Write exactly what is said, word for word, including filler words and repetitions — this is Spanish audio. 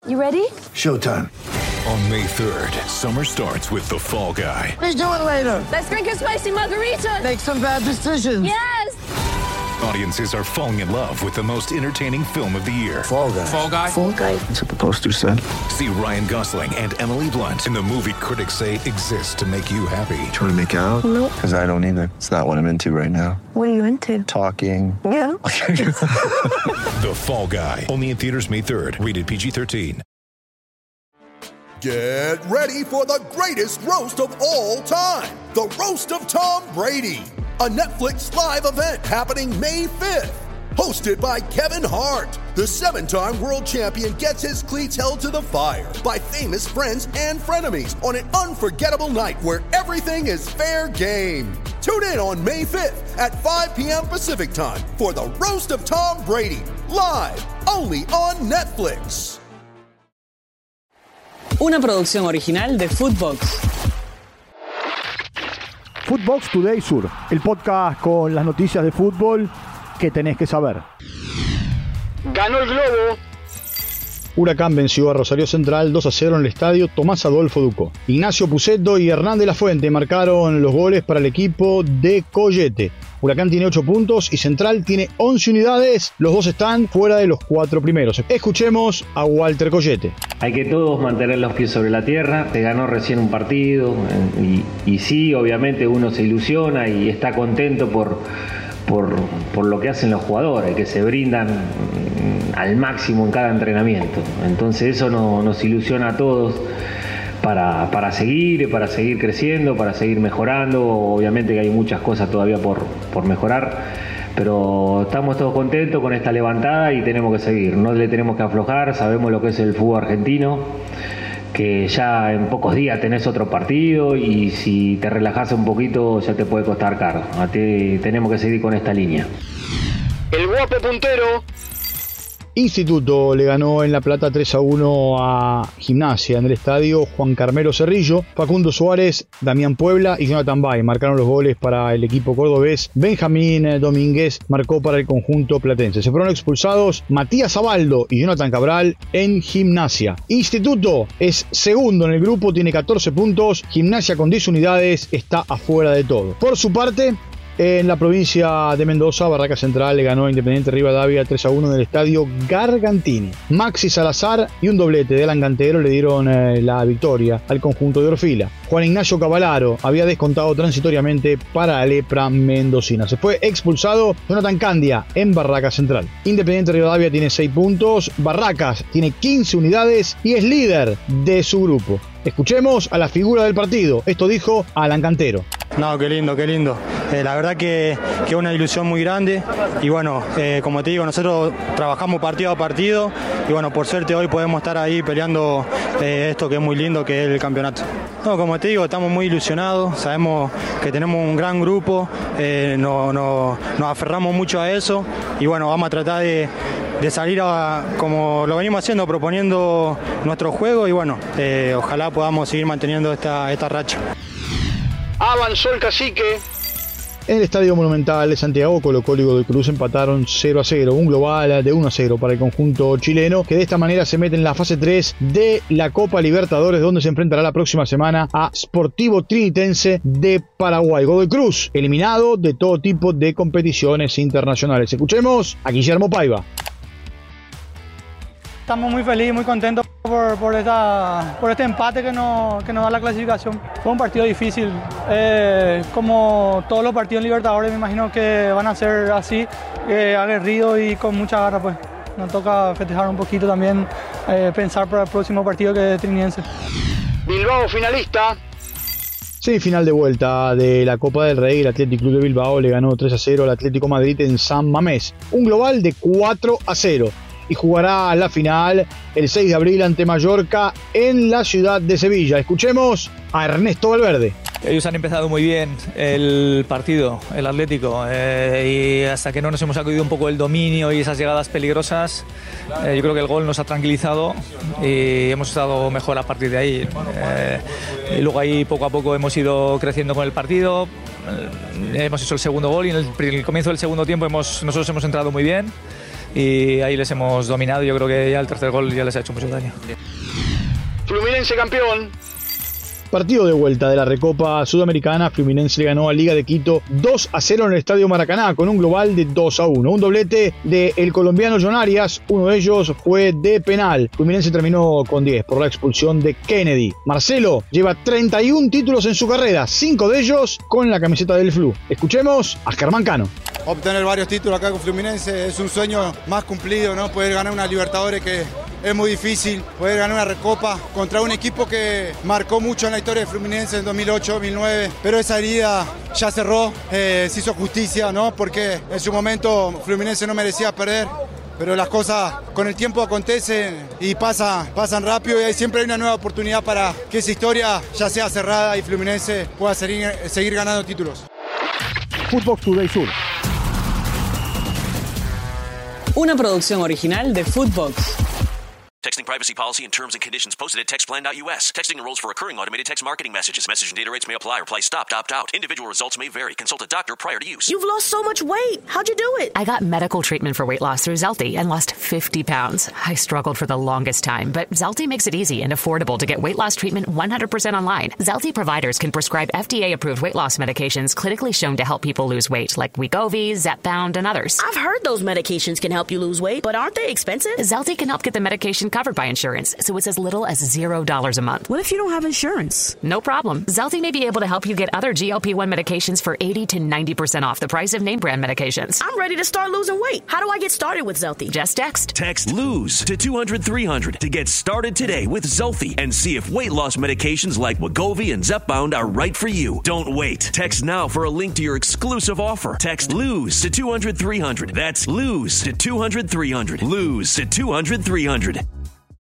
You ready? Showtime. On May third, summer starts with The Fall Guy. Let's do it later. Let's drink a spicy margarita. Make some bad decisions. Yes. Audiences are falling in love with the most entertaining film of the year. Fall Guy. Fall Guy? Fall Guy. That's what the poster said. See Ryan Gosling and Emily Blunt in the movie critics say exists to make you happy. Trying to make it out? Nope. Because I don't either. It's not what I'm into right now. What are you into? Talking. Yeah. The Fall Guy. Only in theaters May third. Rated P G thirteen. Get ready for the greatest roast of all time. The Roast of Tom Brady. A Netflix live event happening May fifth. Hosted by Kevin Hart. The seven-time world champion gets his cleats held to the fire by famous friends and frenemies on an unforgettable night where everything is fair game. Tune in on May fifth at five p.m. Pacific time for the Roast of Tom Brady. Live only on Netflix. Una producción original de Footbox. Footbox Today Sur, el podcast con las noticias de fútbol que tenés que saber. Ganó el Globo. Huracán venció a Rosario Central dos a cero en el estadio Tomás Adolfo Ducó. Ignacio Pucetto y Hernán de la Fuente marcaron los goles para el equipo de Collete. Huracán tiene ocho puntos y Central tiene once unidades. Los dos están fuera de los cuatro primeros. Escuchemos a Walter Collete. Hay que todos mantener los pies sobre la tierra. Se ganó recién un partido y, y sí, obviamente uno se ilusiona y está contento por, por, por lo que hacen los jugadores, que se brindan al máximo en cada entrenamiento. Entonces eso no, nos ilusiona a todos para, para seguir, para seguir creciendo, para seguir mejorando. Obviamente que hay muchas cosas todavía por, por mejorar, pero estamos todos contentos con esta levantada y tenemos que seguir, no le tenemos que aflojar. Sabemos lo que es el fútbol argentino, que ya en pocos días tenés otro partido y si te relajás un poquito ya te puede costar caro. A ti tenemos que seguir con esta línea. El Guape puntero. Instituto le ganó en La Plata tres a uno a Gimnasia en el estadio Juan Carmelo Cerrillo. Facundo Suárez, Damián Puebla y Jonathan Bay marcaron los goles para el equipo cordobés. Benjamín Domínguez marcó para el conjunto platense. Se fueron expulsados Matías Abaldo y Jonathan Cabral en Gimnasia. Instituto es segundo en el grupo, tiene catorce puntos. Gimnasia con diez unidades está afuera de todo. Por su parte, en la provincia de Mendoza, Barraca Central le ganó a Independiente Rivadavia tres a uno en el estadio Gargantini. Maxi Salazar y un doblete de Alan Cantero le dieron eh, la victoria al conjunto de Orfila. Juan Ignacio Cavalaro había descontado transitoriamente para la lepra mendocina. Se fue expulsado Jonathan Candia en Barraca Central. Independiente Rivadavia tiene seis puntos, Barracas tiene quince unidades y es líder de su grupo. Escuchemos a la figura del partido. Esto dijo Alan Cantero. No, qué lindo, qué lindo. Eh, la verdad que es una ilusión muy grande y bueno, eh, como te digo, nosotros trabajamos partido a partido y bueno, por suerte hoy podemos estar ahí peleando eh, esto que es muy lindo, que es el campeonato. No, como te digo, estamos muy ilusionados, sabemos que tenemos un gran grupo, eh, no, no, nos aferramos mucho a eso y bueno, vamos a tratar de... de salir a, como lo venimos haciendo, proponiendo nuestro juego y bueno, eh, ojalá podamos seguir manteniendo esta, esta racha. Avanzó el Cacique. En el Estadio Monumental de Santiago, Colo-Colo y Godoy Cruz empataron cero a cero, un global de uno a cero para el conjunto chileno, que de esta manera se mete en la fase tres de la Copa Libertadores, donde se enfrentará la próxima semana a Sportivo Trinitense de Paraguay. Godoy Cruz, eliminado de todo tipo de competiciones internacionales. Escuchemos a Guillermo Paiva. Estamos muy felices, muy contentos por, por, esta, por este empate que nos, que nos da la clasificación. Fue un partido difícil, eh, como todos los partidos en Libertadores me imagino que van a ser así, eh, aguerridos y con mucha garra. Pues nos toca festejar un poquito también, eh, pensar para el próximo partido que es Trinidense. Bilbao finalista. Semifinal de vuelta de la Copa del Rey, el Athletic Club de Bilbao le ganó tres a cero al Atlético Madrid en San Mamés. Un global de cuatro a cero. Y jugará la final el seis de abril ante Mallorca en la ciudad de Sevilla. Escuchemos a Ernesto Valverde. Ellos han empezado muy bien el partido, el Atlético, eh, y hasta que no nos hemos sacudido un poco el dominio y esas llegadas peligrosas, eh, yo creo que el gol nos ha tranquilizado y hemos estado mejor a partir de ahí. Eh, y luego ahí poco a poco hemos ido creciendo con el partido, eh, hemos hecho el segundo gol y en el, en el comienzo del segundo tiempo hemos, nosotros hemos entrado muy bien. y ahí les hemos dominado. Yo creo que ya el tercer gol ya les ha hecho mucho daño. Fluminense campeón. Partido de vuelta de la Recopa Sudamericana. Fluminense le ganó a Liga de Quito dos a cero en el Estadio Maracaná con un global de dos a uno. Un doblete del colombiano John Arias, uno de ellos fue de penal. Fluminense terminó con diez por la expulsión de Kennedy. Marcelo lleva treinta y un títulos en su carrera, cinco de ellos con la camiseta del Flu. Escuchemos a Germán Cano. Obtener varios títulos acá con Fluminense es un sueño más cumplido, ¿no? Poder ganar una Libertadores que es muy difícil, poder ganar una Recopa contra un equipo que marcó mucho en la historia de Fluminense en dos mil ocho, dos mil nueve, pero esa herida ya cerró, eh, se hizo justicia, ¿no? Porque en su momento Fluminense no merecía perder, pero las cosas con el tiempo acontecen y pasan, pasan rápido y hay, siempre hay una nueva oportunidad para que esa historia ya sea cerrada y Fluminense pueda seguir, seguir ganando títulos. Footbox Today Sur. Una producción original de Footbox. Texting privacy policy and terms and conditions posted at textplan dot U S. Texting enrolls for recurring automated text marketing messages. Message and data rates may apply. Reply stopped, opt out. Individual results may vary. Consult a doctor prior to use. You've lost so much weight. How'd you do it? I got medical treatment for weight loss through Zelty and lost fifty pounds. I struggled for the longest time, but Zelty makes it easy and affordable to get weight loss treatment one hundred percent online. Zelty providers can prescribe F D A-approved weight loss medications clinically shown to help people lose weight, like Wegovy, Zepbound, and others. I've heard those medications can help you lose weight, but aren't they expensive? Zelty can help get the medication covered by insurance, so it's as little as zero dollars a month. What if you don't have insurance? No problem. Zelty may be able to help you get other G L P one medications for eighty to ninety percent off the price of name brand medications. I'm ready to start losing weight. How do I get started with Zelty? Just text. Text LOSE to two hundred three hundred to get started today with Zelty and see if weight loss medications like Wegovy and Zepbound are right for you. Don't wait. Text now for a link to your exclusive offer. Text LOSE to two hundred three hundred. That's LOSE to two hundred three hundred. LOSE to two hundred three hundred.